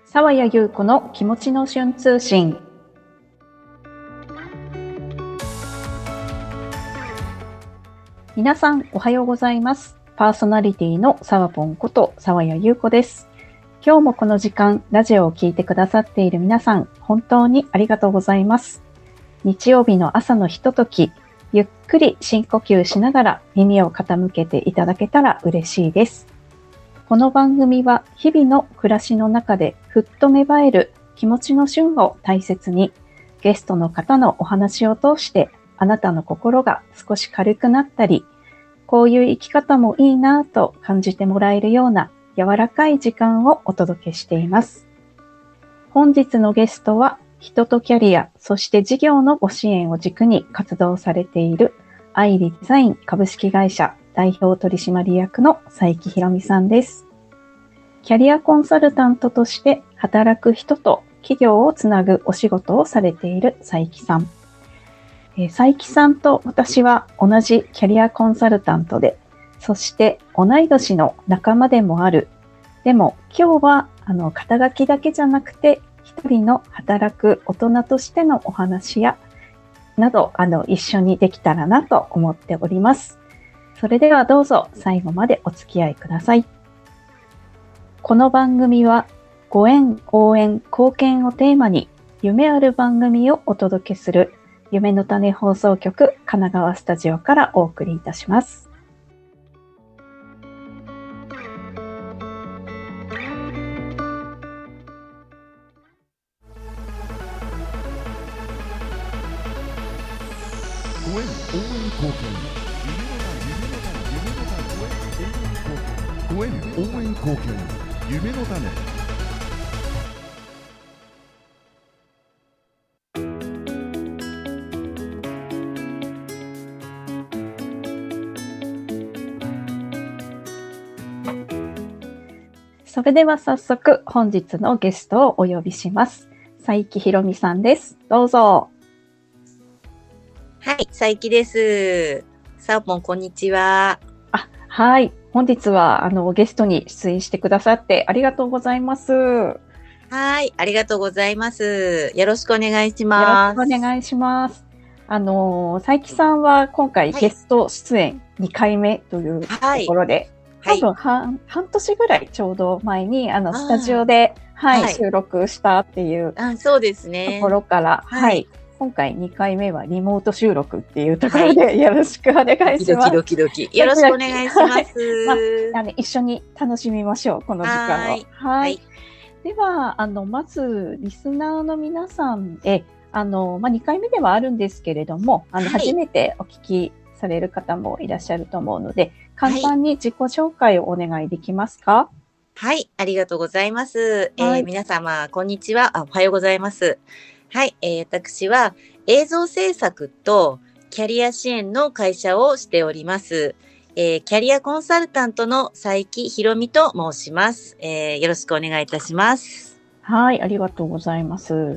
沢谷優子の気持ちの瞬通信。皆さんおはようございます。パーソナリティの沢ぽんこと沢谷優子です。今日もこの時間ラジオを聞いてくださっている皆さん、本当にありがとうございます。日曜日の朝のひととき、ゆっくり深呼吸しながら耳を傾けていただけたら嬉しいです。この番組は日々の暮らしの中でふっと芽生える気持ちの瞬を大切に、ゲストの方のお話を通してあなたの心が少し軽くなったり、こういう生き方もいいなぁと感じてもらえるような柔らかい時間をお届けしています。本日のゲストは人とキャリア、そして事業のご支援を軸に活動されているアイリデザイン株式会社代表取締役の佐伯ひろみさんです。キャリアコンサルタントとして働く人と企業をつなぐお仕事をされている佐伯さん。佐伯さんと私は同じキャリアコンサルタントで、そして同い年の仲間でもある。でも今日は肩書きだけじゃなくて、一人の働く大人としてのお話やなど一緒にできたらなと思っております。それではどうぞ最後までお付き合いください。この番組はご縁、応援、貢献をテーマに夢ある番組をお届けする夢の種放送局神奈川スタジオからお送りいたします。 ご縁応援貢献ご縁応援貢献夢の種。 それでは早速本日のゲストをお呼びします。佐伯ひろみさんです。どうぞ。 はい、佐伯です。さあぽん、こんにちは。 はい。本日はゲストに出演してくださってありがとうございます。 はい、ありがとうございます。よろしくお願いします。 よろしくお願いします。佐伯さんは今回ゲスト出演2回目というところで、多分半年ぐらいちょうど前にスタジオで、収録したっていうそうですね。 ところから、今回2回目はリモート収録っていうところでよろしくお願いします。 ドキドキ。よろしくお願いします。 一緒に楽しみましょう、この時間を。はい。では、まず、リスナーの皆さんへ、2回目ではあるんですけれども、初めてお聞きされる方もいらっしゃると思うので、簡単に自己紹介をお願いできますか？ はい、ありがとうございます。皆様、こんにちは。おはようございます。はい、私は映像制作とキャリア支援の会社をしております。キャリアコンサルタントの佐伯ひろみと申します。よろしくお願いいたします。 はい、ありがとうございます。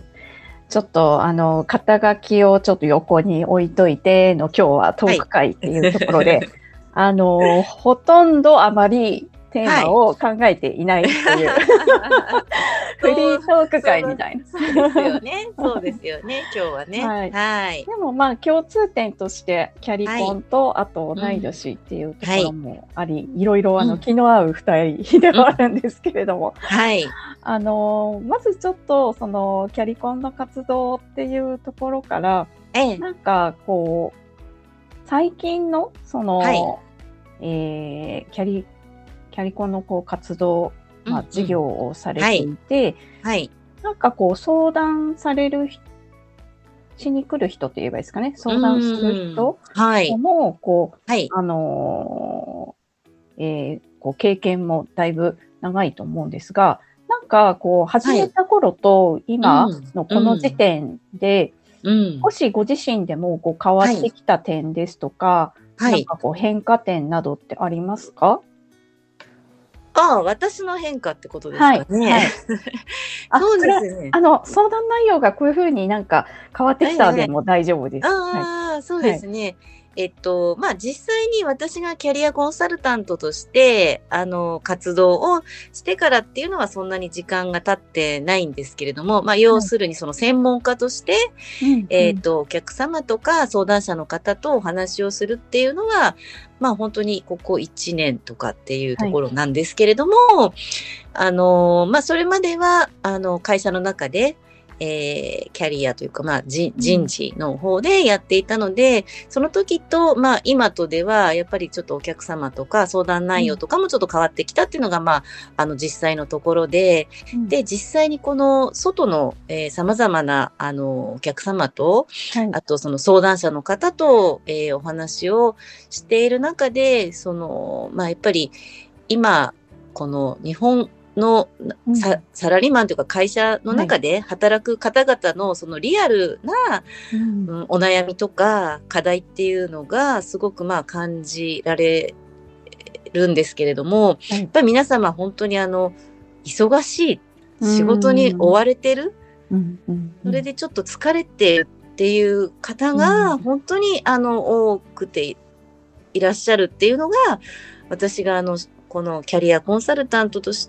ちょっと肩書きをちょっと横に置いといての今日はトーク会っていうところで、ほとんどあまりテーマを考えていないという、フリートーク会みたいな。 そうですよね。今日はね。 でも共通点としてキャリコンと、あと同い年っていうところもあり、いろいろ気の合う二人ではあるんですけれども、まずちょっとそのキャリコンの活動っていうところから、なんかこう最近のその、キャリコンの活動、事業をされていて、なんか相談されるしに来る人といえばいいですかね、相談する人も経験もだいぶ長いと思うんですが、なんか始めた頃と今のこの時点で、少しご自身でも変わってきた点ですとか、なんか変化点などってありますか？ 私の変化ってことですかね。そうですね。 相談内容がこういうふうになんか変わってきたでも大丈夫です。 そうですね。 実際に私がキャリアコンサルタントとして、活動をしてからっていうのはそんなに時間が経ってないんですけれども、要するにその専門家として、お客様とか相談者の方とお話をするっていうのは、本当にここ1年とかっていうところなんですけれども、それまでは、会社の中で、キャリアというか、人事の方でやっていたので、その時と、今とでは、やっぱりちょっとお客様とか相談内容とかもちょっと変わってきたっていうのが、実際のところで、で、実際にこの外の、様々な、お客様と、あとその相談者の方と、お話をしている中で、やっぱり今、この日本のサラリーマンというか会社の中で働く方々のそのリアルな、お悩みとか課題っていうのがすごく感じられるんですけれども、やっぱり皆様本当に忙しい仕事に追われてる、それでちょっと疲れてるっていう方が本当に多くていらっしゃるっていうのが、私がこのキャリアコンサルタントとして、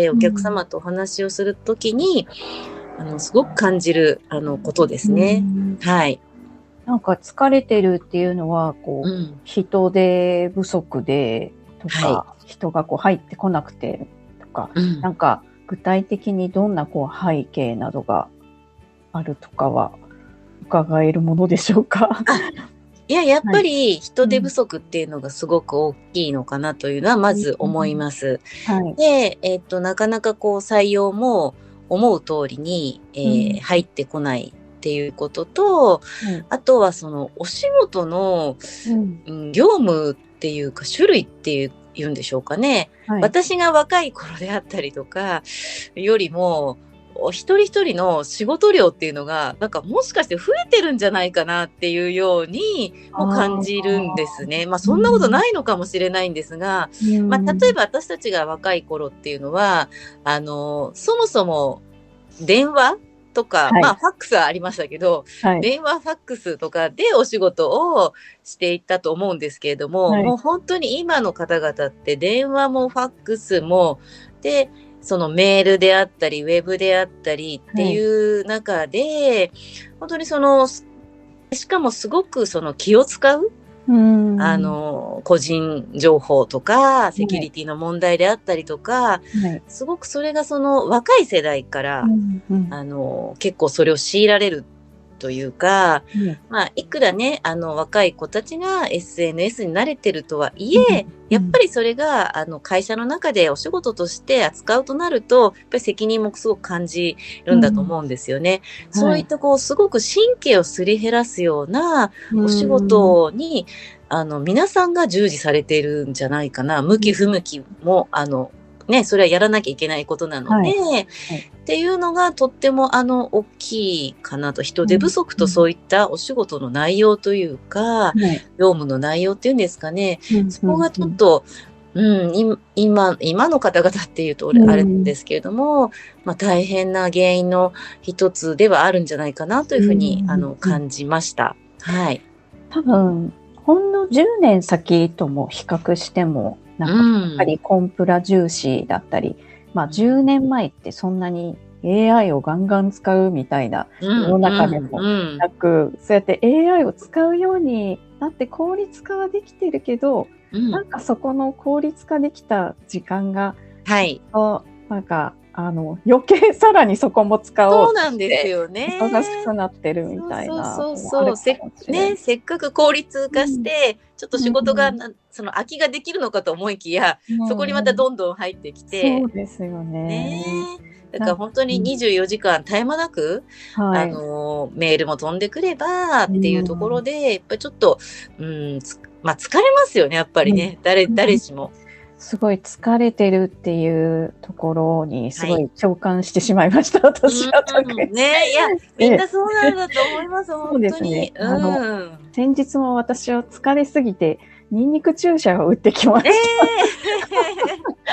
お客様とお話をするときに、すごく感じる、ことですね。はい。 なんか疲れてるっていうのは、人手不足でとか、人が入ってこなくてとか、なんか具体的にどんな背景などがあるとかは伺えるものでしょうか？ やっぱり人手不足っていうのがすごく大きいのかなというのはまず思います。で、なかなか採用も思う通りに、入ってこないっていうことと、あとはそのお仕事の、業務っていうか種類って言うんでしょうかね。私が若い頃であったりとかよりも、一人一人の仕事量っていうのが、なんかもしかして増えてるんじゃないかなっていうようにも感じるんですね。そんなことないのかもしれないんですが、例えば私たちが若い頃っていうのは、そもそも電話とか、ファックスはありましたけど、電話ファックスとかでお仕事をしていったと思うんですけれども、もう本当に今の方々って電話もファックスも、で、そのメールであったり、ウェブであったりっていう中で、本当にしかもすごく気を使う、個人情報とか、セキュリティの問題であったりとか、すごくそれが若い世代から、結構それを強いられるというか、いくらね、若い子たちが SNS に慣れてるとはいえ、やっぱりそれが、会社の中でお仕事として扱うとなると、やっぱり責任もすごく感じるんだと思うんですよね。そういったすごく神経をすり減らすようなお仕事に、皆さんが従事されているんじゃないかな。向き不向きも、それはやらなきゃいけないことなので、っていうのがとっても大きいかなと。人手不足とそういったお仕事の内容というか、業務の内容っていうんですかね。そこがちょっと、今の方々っていうとあれですけれども、大変な原因の一つではあるんじゃないかなというふうに感じました。はい。 多分、ほんの10年先とも比較しても、なんかやっぱりコンプラ重視だったり、10年前ってそんなに AI をガンガン使うみたいな世の中でもなく、そうやって AI を使うようになって効率化はできてるけど、なんかそこの効率化できた時間が、なんか余計さらにそこも使おうとして忙しくなってるみたいな。 せっかく効率化して、ちょっと仕事が空きができるのかと思いきや、そこにまたどんどん入ってきて。 そうですよね。 だから本当に24時間絶え間なく、メールも飛んでくればっていうところで、やっぱりちょっと、疲れますよね、やっぱりね。誰しも。 すごい疲れてるっていうところにすごい共感してしまいました、私は。 みんなそうなんだと思います、本当に。そうですね。 先日も私は疲れすぎて、ニンニク注射を打ってきました。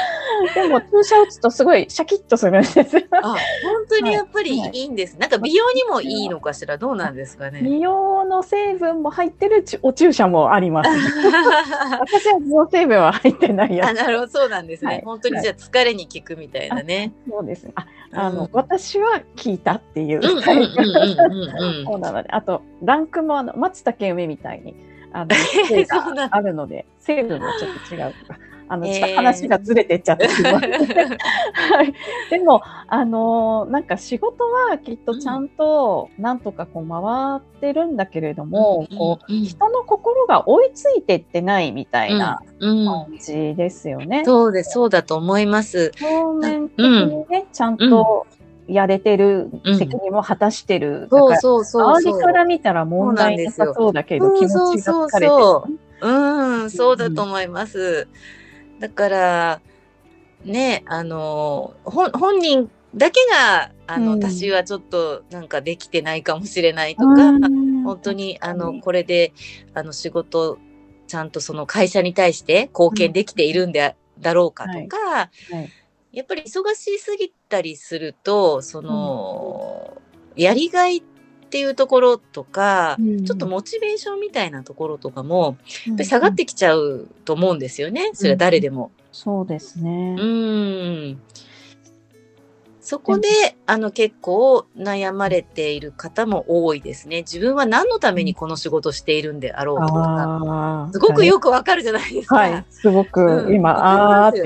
でも注射打つとすごいシャキッとするんですよ。 本当にやっぱりいいんです。なんか美容にもいいのかしら、どうなんですかね。 美容の成分も入ってるお注射もあります。私は美容成分は入ってないやつ。 なるほど、そうなんですね。本当にじゃあ疲れに効くみたいなね。 そうですね。私は効いたっていう。そうなので、あとランクも松茸梅みたいに成分があるので、成分もちょっと違うとか。ちょっと話がずれてっちゃってすみません。はい、でもなんか仕事はきっとちゃんとなんとかこう回ってるんだけれども、こう人の心が追いついてってないみたいな感じですよね。 そうです、そうだと思います。 表面的にね、ちゃんとやれてる、責任も果たしてる。周りから見たら問題なさそうだけど、気持ちが疲れてる。 そうだと思います。だからね、本人だけが私はちょっとなんかできてないかもしれないとか、本当にこれで仕事ちゃんとその会社に対して貢献できているんだろうかとか、やっぱり忙しすぎたりするとその、やりがいっていうところとか、ちょっとモチベーションみたいなところとかもやっぱり下がってきちゃうと思うんですよね。それは誰でも。 そうですね。 そこで結構悩まれている方も多いですね。自分は何のためにこの仕事をしているんであろうとか、すごくよくわかるじゃないですか。 はい、すごく今、って。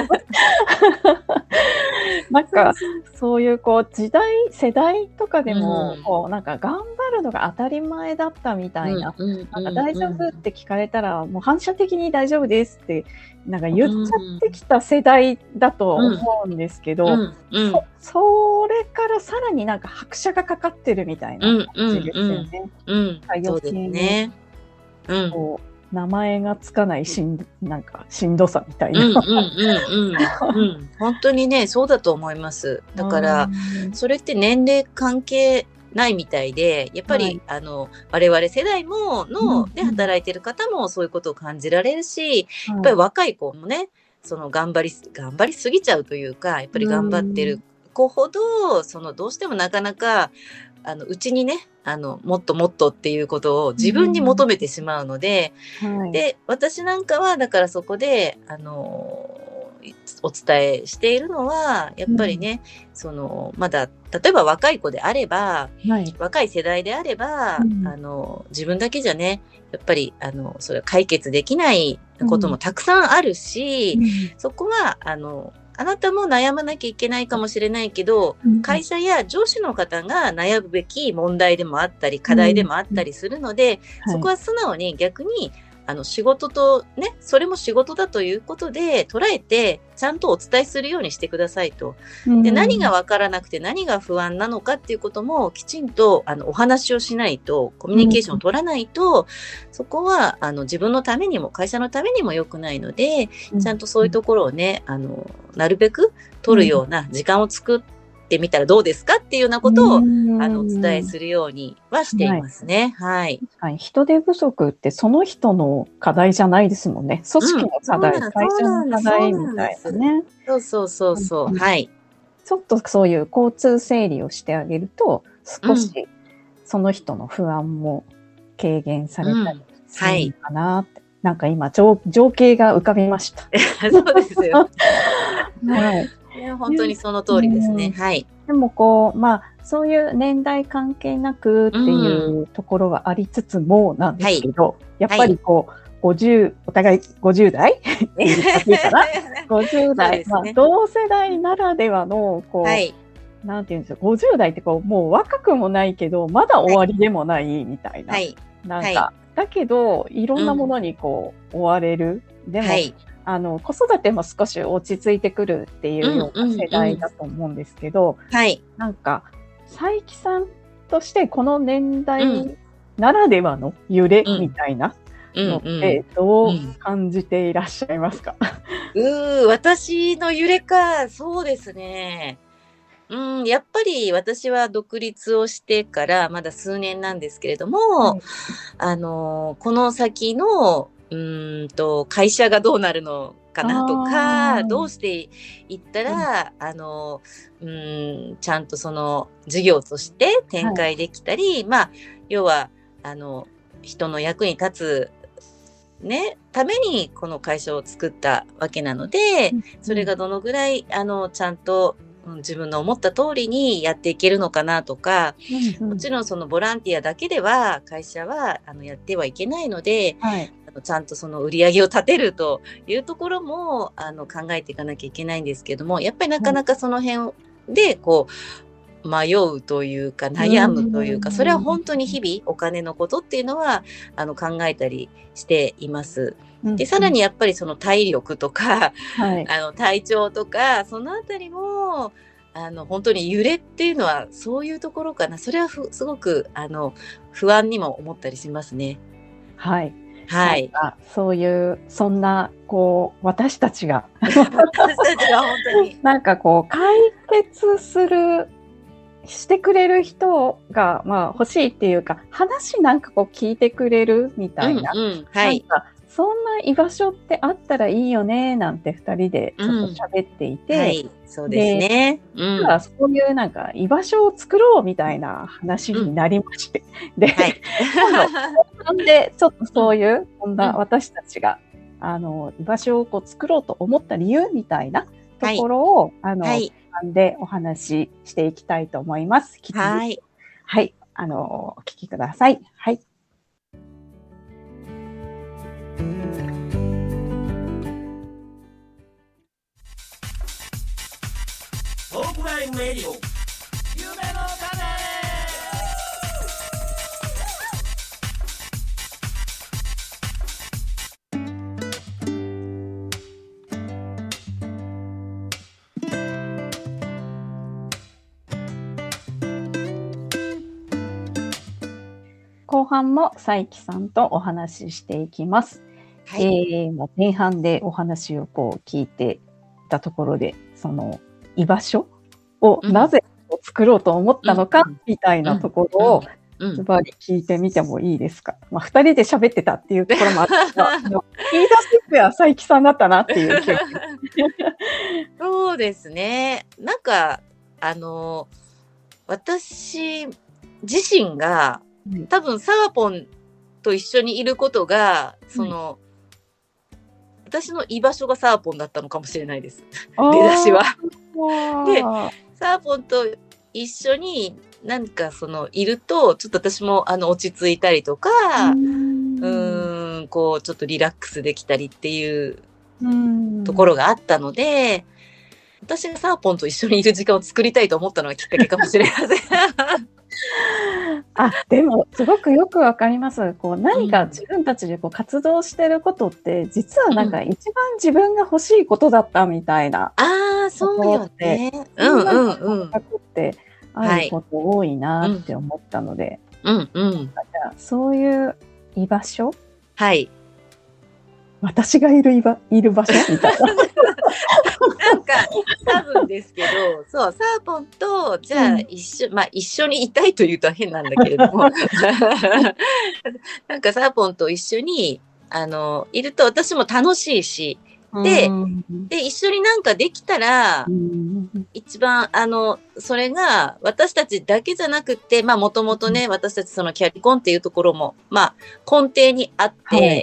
なんかそういうこう世代とかでも、こうなんか頑張るのが当たり前だったみたいな、なんか大丈夫って聞かれたらもう反射的に大丈夫ですってなんか言っちゃってきた世代だと思うんですけど、それからさらになんか拍車がかかってるみたいな感じですよね。 そうですね。 名前がつかないなんかしんどさみたいな。 本当にね、そうだと思います。だから、それって年齢関係ないみたいで、やっぱり、我々世代で働いてる方もそういうことを感じられるし、やっぱり若い子もね、その頑張りすぎちゃうというか、やっぱり頑張ってる子ほど、どうしてもなかなか、うちにね、もっともっとっていうことを自分に求めてしまうので、で、私なんかは、だからそこで、お伝えしているのは、やっぱりね、まだ、例えば若い子であれば、若い世代であれば、自分だけじゃね、やっぱり、それは解決できないこともたくさんあるし、そこは、あなたも悩まなきゃいけないかもしれないけど、会社や上司の方が悩むべき問題でもあったり、課題でもあったりするので、そこは素直に逆に、仕事とね、それも仕事だということで捉えて、ちゃんとお伝えするようにしてくださいと。で、何がわからなくて何が不安なのかっていうこともきちんとお話をしないと、コミュニケーションを取らないと、そこは自分のためにも会社のためにも良くないので、ちゃんとそういうところをね、なるべく取るような時間を作ってみたらどうですかっていうようなことをお伝えするようみはしていますね。はい。 確かに人手不足ってその人の課題じゃないですもんね。組織の課題、会社の課題みたいなね。 そう。はい。 ちょっとそういう交通整理をしてあげると、少しその人の不安も軽減されたりするのかなって。なんか今情景が浮かびました。 そうですよ。はい。本当にその通りですね。はい。 でもそういう年代関係なくっていうところはありつつもなんですけど、やっぱりお互い50代って言っていいかな ?50 代、同世代ならではの、なんていうんですか、50代ってもう若くもないけど、まだ終わりでもないみたいな。なんか、だけど、いろんなものに追われる。でも、子育ても少し落ち着いてくるっていうような世代だと思うんですけど、なんか、佐伯さんとしてこの年代ならではの揺れみたいなのってどう感じていらっしゃいますか？ 私の揺れか、そうですね。やっぱり私は独立をしてからまだ数年なんですけれども、この先の会社がどうなるのかなとか、どうしていったら、ちゃんとその事業として展開できたり、まあ要は人の役に立つね、ためにこの会社を作ったわけなので、それがどのぐらいちゃんと自分の思った通りにやっていけるのかなとか、もちろんそのボランティアだけでは会社はやってはいけないので、ちゃんとその売り上げを立てるというところも考えていかなきゃいけないんですけども、やっぱりなかなかその辺でこう迷うというか悩むというか、それは本当に日々お金のことっていうのは考えたりしています。でさらにやっぱりその体力とか、体調とかそのあたりも本当に揺れっていうのはそういうところかな。それはすごく不安にも思ったりしますね。 はい。はい。そういうそんなこう私たちが本当になんかこう解決してくれる人が欲しいっていうか、話なんかこう聞いてくれるみたいな、なんかそんな居場所ってあったらいいよねなんて2人でちょっと喋っていて、 そうですね。 そういうなんか居場所を作ろうみたいな話になりまして、で、でちょっとそういうこんな私たちが居場所をこう作ろうと思った理由みたいなところをでお話ししていきたいと思います。はい、お聞きください。はい。 トークラインレディオ夢の種。 後半も佐伯さんとお話ししていきます。前半でお話をこう聞いていたところで、その居場所をなぜ作ろうと思ったのかみたいなところをズバリ聞いてみてもいいですか。2人で喋ってたっていうところもあったが、言い出しては佐伯さんだったなっていう気がそうですね。なんか私自身が多分サワポンと一緒にいることが私の居場所がサワポンだったのかもしれないです。出だしは。でサワポンと一緒になんかいるとちょっと私も落ち着いたりとかこうちょっとリラックスできたりっていうところがあったので、私がサワポンと一緒にいる時間を作りたいと思ったのがきっかけかもしれません。 でもすごくよくわかります。こう何か自分たちでこう活動してることって実はなんか一番自分が欲しいことだったみたいな。 そうよね。 ってあること多いなって思ったので、そういう居場所、私がいる場所みたいな。 なんか多分ですけど、そうサワポンとじゃあ一緒にいたいというと変なんだけれどもなんかサワポンと一緒にいると私も楽しいし、で一緒になんかできたら一番それが私たちだけじゃなくて、もともとね私たちそのキャリコンっていうところも根底にあって、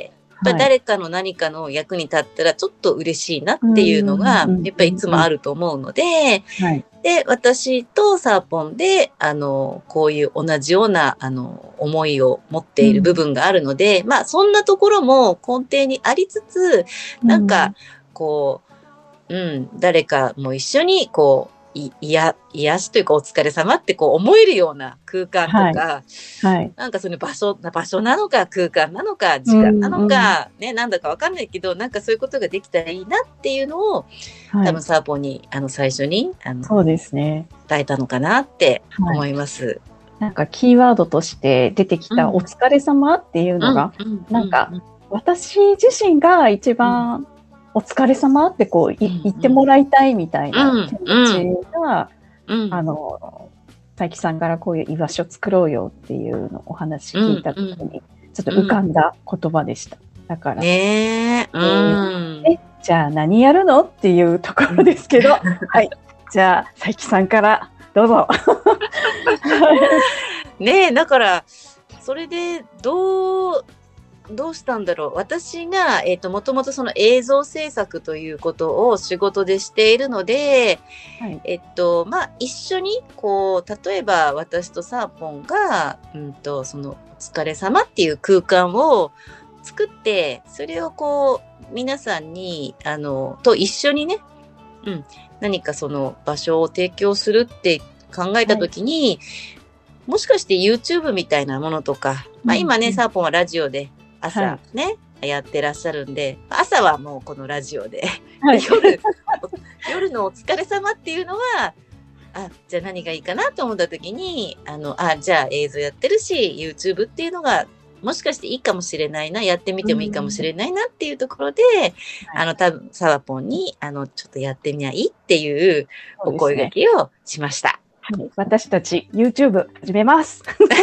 誰かの何かの役に立ったらちょっと嬉しいなっていうのがやっぱりいつもあると思うので、で私とサーポンでこういう同じような思いを持っている部分があるので、そんなところも根底にありつつ、なんかこう、誰かも一緒にこう癒しというかお疲れ様ってこう思えるような空間とか、なんかその場所なのか空間なのか時間なのか、なんだかわかんないけど、なんかそういうことができたらいいなっていうのを、多分サーポンに最初にそうですね、 伝えたのかなって思います。 なんかキーワードとして出てきたお疲れ様っていうのが、なんか私自身が一番お疲れ様ってこう言ってもらいたいみたいな気持ちが、佐伯さんからこういう居場所作ろうよっていうのお話聞いた時にちょっと浮かんだ言葉でした。だから、でじゃあ何やるのっていうところですけど、はい。じゃあ、佐伯さんからどうぞ。 ねえ、だから、それでどうしたんだろう。私が、もともとその映像制作ということを仕事でしているので、 はい。 一緒に、こう、例えば私とサーポンが、その、お疲れ様っていう空間を作って、それをこう、皆さんに、と一緒にね、何かその場所を提供するって考えたときに、もしかして YouTube みたいなものとか、今ね、サーポンはラジオで朝ね、やってらっしゃるんで、朝はもうこのラジオで、 はい、 夜のお疲れ様っていうのは、じゃあ何がいいかなと思ったときに、じゃあ映像やってるし、YouTube っていうのが、もしかしていいかもしれないな、やってみてもいいかもしれないなっていうところで、多分サワポンに、ちょっとやってみないっていうお声掛けをしました。 はい、私たち YouTube 始めます。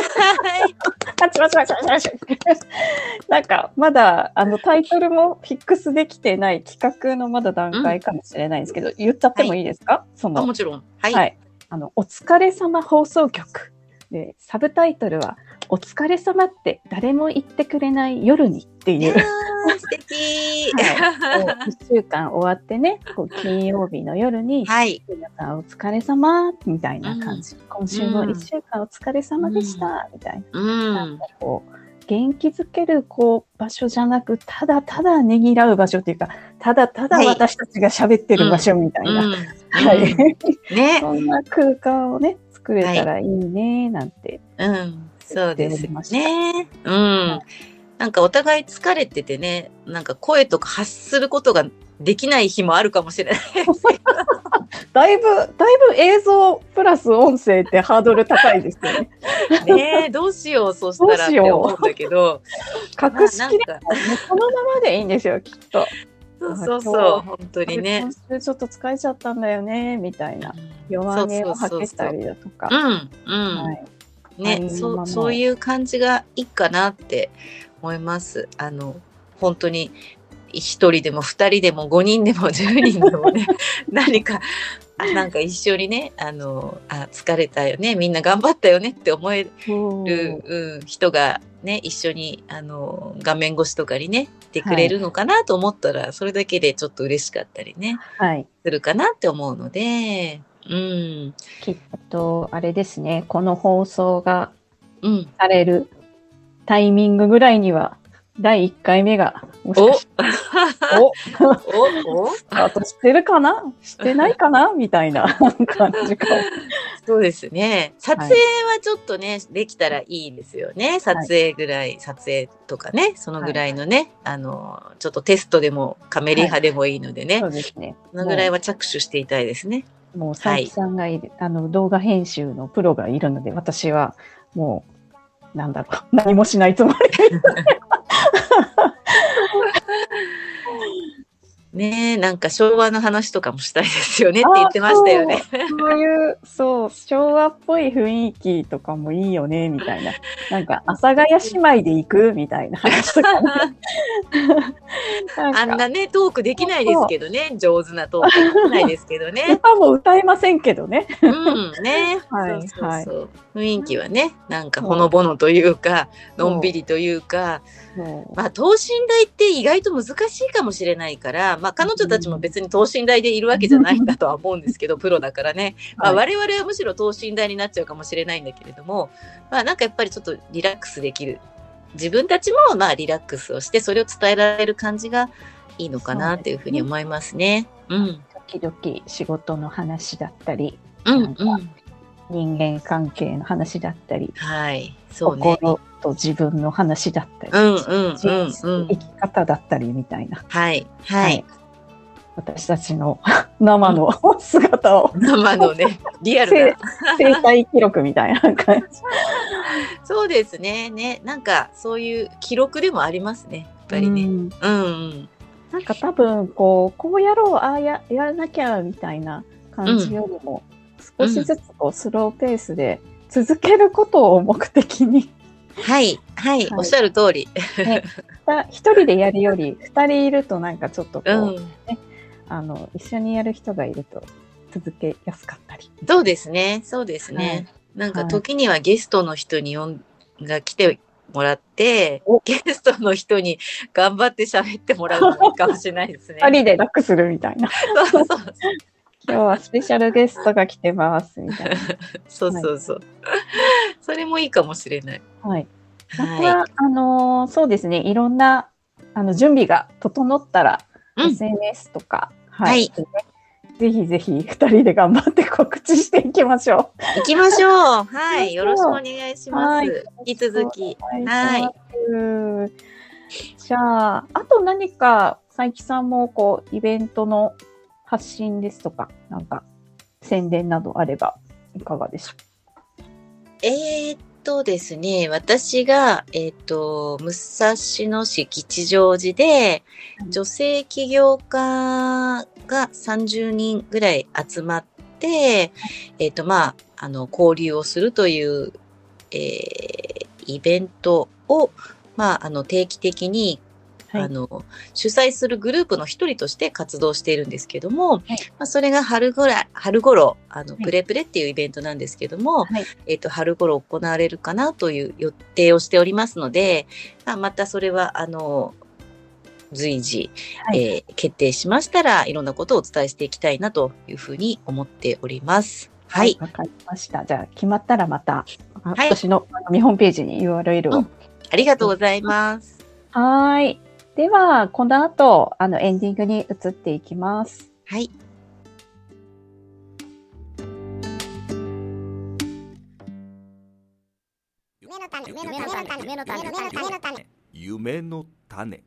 なんかまだタイトルもフィックスできてない企画のまだ段階かもしれないんですけど、言っちゃってもいいですか？ もちろん。はい。 はい、お疲れ様放送局で、サブタイトルはお疲れ様って誰も言ってくれない夜にっていう。 素敵、 1週間終わってね、金曜日の夜に、皆さんお疲れ様みたいな感じ。今週も1週間お疲れ様でした、みたいな。なんか元気づける場所じゃなく、ただただねぎらう場所っていうか、ただただ私たちが喋ってる場所みたいな。そんな空間をね、作れたらいいね、なんて。 そうですね。なんかお互い疲れててね、なんか声とか発することができない日もあるかもしれない。 だいぶ映像プラス音声ってハードル高いですよね。 ねえ、どうしよう、そうしたらって思うんだけど。 格式でこのままでいいんですよ、きっと。 そう、本当にね。 今週ちょっと疲れちゃったんだよね、みたいな。弱音を吐けたりだとか。 ね、そういう感じがいいかなって思います。本当に1人でも2人でも5人でも10人でもね、何かなんか一緒にね、疲れたよね、みんな頑張ったよねって思える、人がね、一緒に画面越しとかにね、いてくれるのかなと思ったら、それだけでちょっと嬉しかったりね、するかなって思うので。 きっとあれですね、この放送がされるタイミングぐらいには第1回目がもしかしてスタートしてるかな、してないかなみたいな感じか。 そうですね。撮影はちょっとね、できたらいいですよね。撮影とかね、そのぐらいのね、ちょっとテストでもカメリハでもいいのでね。 そうですね。 そのぐらいは着手していたいですね。 もう佐伯さんがいる、動画編集のプロがいるので、私はもう何もしないつもり。 ねえ、なんか昭和の話とかもしたいですよねって言ってましたよね。 そう、昭和っぽい雰囲気とかもいいよね、みたいな。なんか、阿佐ヶ谷姉妹で行くみたいな話とかね。 あんなね、トークできないですけどね。上手なトークできないですけどね。 歌も歌えませんけどね。 ね。そう。雰囲気はね、なんかほのぼのというか、のんびりというか、等身大って意外と難しいかもしれないから、彼女たちも別に等身大でいるわけじゃないんだとは思うんですけど、プロだからね。我々はむしろ等身大になっちゃうかもしれないんだけれども、なんかやっぱりちょっとリラックスできる。自分たちもリラックスをして、それを伝えられる感じがいいのかなっていうふうに思いますね。 時々仕事の話だったり、人間関係の話だったり、心と自分の話だったり、生き方だったりみたいな。私たちの生の姿を、 生のね、リアルな生体記録みたいな感じ。 そうですね。なんかそういう記録でもありますね。やっぱりね。 なんか多分こうやろう、やらなきゃみたいな感じよりも、少しずつスローペースで続けることを目的にはい、はい、 はいおっしゃる通り。 ね、一人でやるより二人いるとなんかちょっとこう、 うん、 ね、一緒にやる人がいると続けやすかったり。 そうですね、そうですね。なんか時にはゲストの人にが来てもらって、ゲストの人に頑張って喋ってもらうのもいいかもしれないですね。 二人で楽するみたいな。 そうそう。 今日はスペシャルゲストが来てますみたいな。 そうそうそう。それもいいかもしれない。 はい。 はまた、そうですね。いろんな準備が整ったら、SNS とか、はい。ぜひぜひ2人で頑張って告知していきましょう。 行きましょう。はい。よろしくお願いします。引き続き。はい。 じゃあ、あと何か、佐伯さんもこう、イベントの発信ですとか、なんか、宣伝などあれば、いかがでしょう？ですね、私が、武蔵野市吉祥寺で、女性起業家が30人ぐらい集まって、交流をするという、イベントを、定期的に、主催するグループの一人として活動しているんですけども、それが春頃、プレプレっていうイベントなんですけども、春頃行われるかなという予定をしておりますので、またそれは、随時、決定しましたら、いろんなことをお伝えしていきたいなというふうに思っております。はい。 わかりました。じゃあ、決まったらまた、私の見本ページに URL を。 ありがとうございます。 はい。では、この後、エンディングに移っていきます。 はい。 夢の種。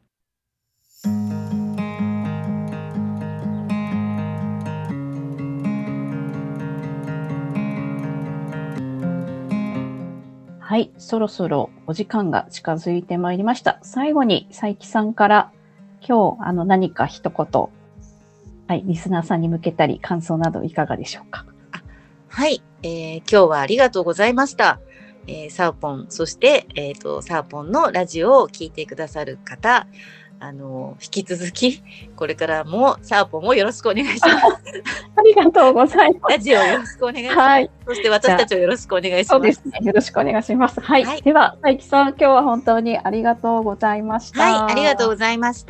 はい、そろそろお時間が近づいてまいりました。最後に佐伯さんから今日何か一言、はい、リスナーさんに向けたり感想などいかがでしょうか。 はい、今日はありがとうございました。サーポン、そして、サーポンのラジオを聞いてくださる方、引き続き、これからもサーポンをよろしくお願いします。 ありがとうございます。 ラジオよろしくお願いします。 はい。 そして私たちをよろしくお願いします。 そうですね。よろしくお願いします。はい。はい、では、佐伯さん、今日は本当にありがとうございました。 はい、ありがとうございました。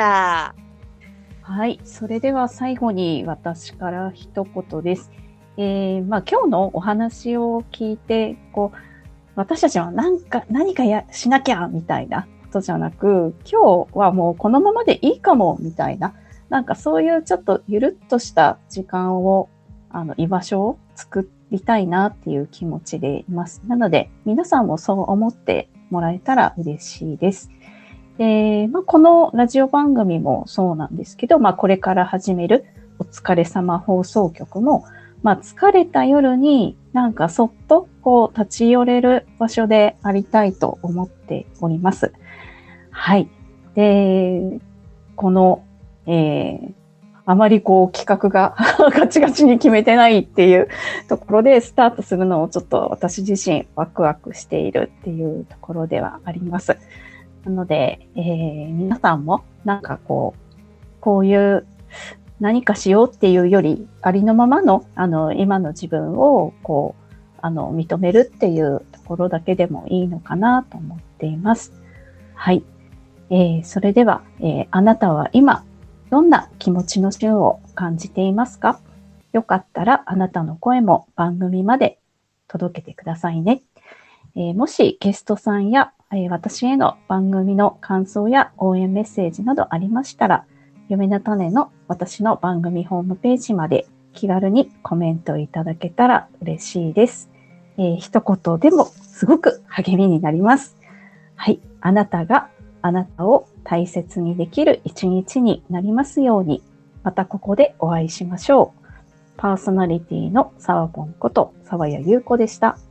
はい。それでは最後に私から一言です。今日のお話を聞いて、私たちは何かしなきゃみたいなことじゃなく、今日はもうこのままでいいかもみたいな、なんかそういうちょっとゆるっとした時間を、居場所を作りたいなっていう気持ちでいます。なので、皆さんもそう思ってもらえたら嬉しいです。このラジオ番組もそうなんですけど、これから始めるお疲れ様放送局も、疲れた夜になんかそっと立ち寄れる場所でありたいと思っております。はい。で、この、あまり企画がガチガチに決めてないっていうところでスタートするのをちょっと私自身ワクワクしているっていうところではあります。なので、皆さんもなんかこういう何かしようっていうより、ありのままの、今の自分を、認めるっていうところだけでもいいのかなと思っています。はい。それでは、あなたは今、どんな気持ちの旬を感じていますか？よかったら、あなたの声も番組まで届けてくださいね。もしゲストさんや、私への番組の感想や応援メッセージなどありましたら、夢の種の私の番組ホームページまで気軽にコメントいただけたら嬉しいです。一言でもすごく励みになります。はい。あなたがあなたを大切にできる一日になりますように、またここでお会いしましょう。パーソナリティのさわぽんこと沢谷優子でした。